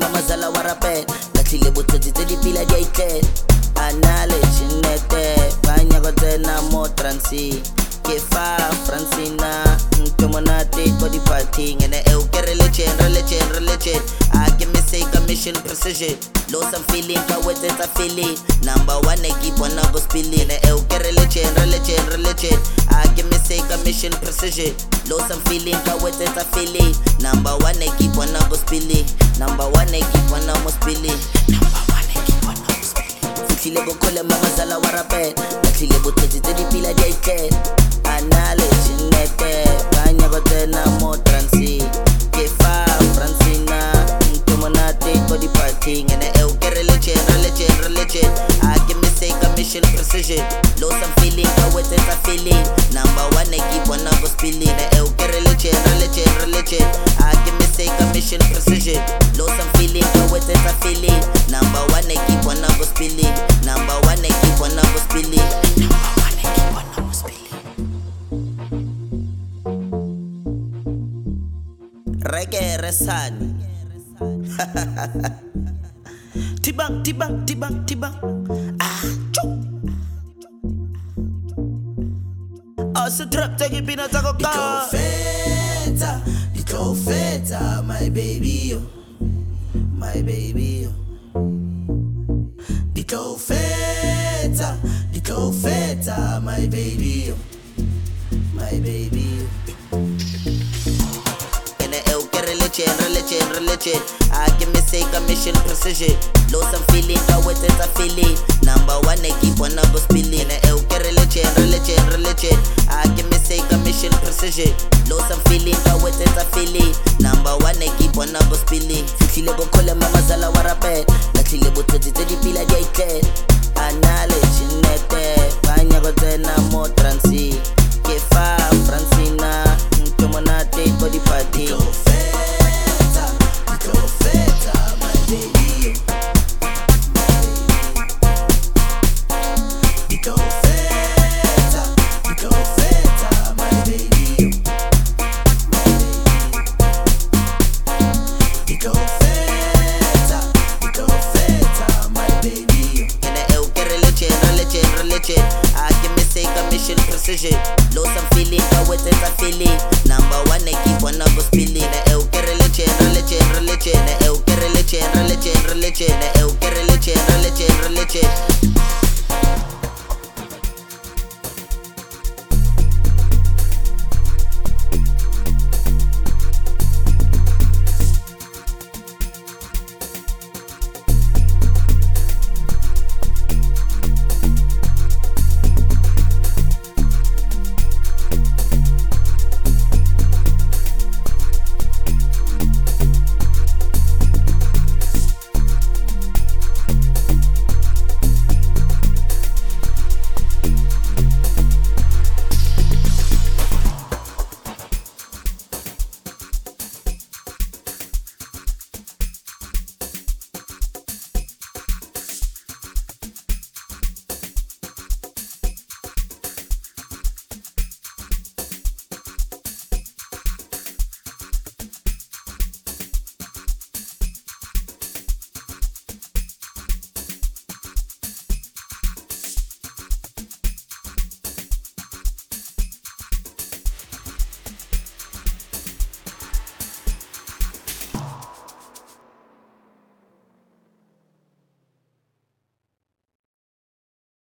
mamazala wa rapet latlhile botsotsi tse di pila di a itlela a na le tšhinete ba nyako tsena mo transi ke fa Francina ntho monate ko di-partying ene eo ke re legend a ke me say ka mission precision lo some feeling ka wetsetsa feeling number 1 e ke bona go spilling ene eo ke re legend a ke me say ka mission precision lo some feeling ka wetsetsa feeling number 1 e ke bona go spilling number 1 e ke bona mo spilling number 1 e ke bona mo spilling fihlile go khole mamazala wa rapet latlhile botsotsi tse di pila di a itlela anale chinete banya go tsena mo transi ke fa Francina ntho monate ko di-partying ene eo ke re legend a ke me say ka mission precision lo some feeling ka wetsetsa feeling number 1 e ke bona go spilling ene eo ke re legend a ke me say ka mission precision lo some feeling ka wetsetsa feeling number 1 e ke bona go spilling number 1 e ke bona go spilling number 1 e ke bona go spilling reggae resani tibang ah chok ase trap take pina tako ka Ditlofeta my baby yo Ditlofeta my baby yo legend I give me say ka mission precision lo some feeling ka wetsetsa feeling number 1 e ke bona go spilling ene eo ke re legend I give me say ka mission precision lo some feeling ka wetsetsa feeling number 1 e ke bona go spilling fihlile go khole mamazala wa rapet latlhile botsotsi tse di pila di a itlela anale chinete banya go tsena mo transi ke fa Francina ntho monate ko di-partying I give me say ka mission precision lo some feeling ka wetsetsa feeling number 1 e ke bona go spilling ene eo ke re legend ene eo ke re legend ene eo ke re legend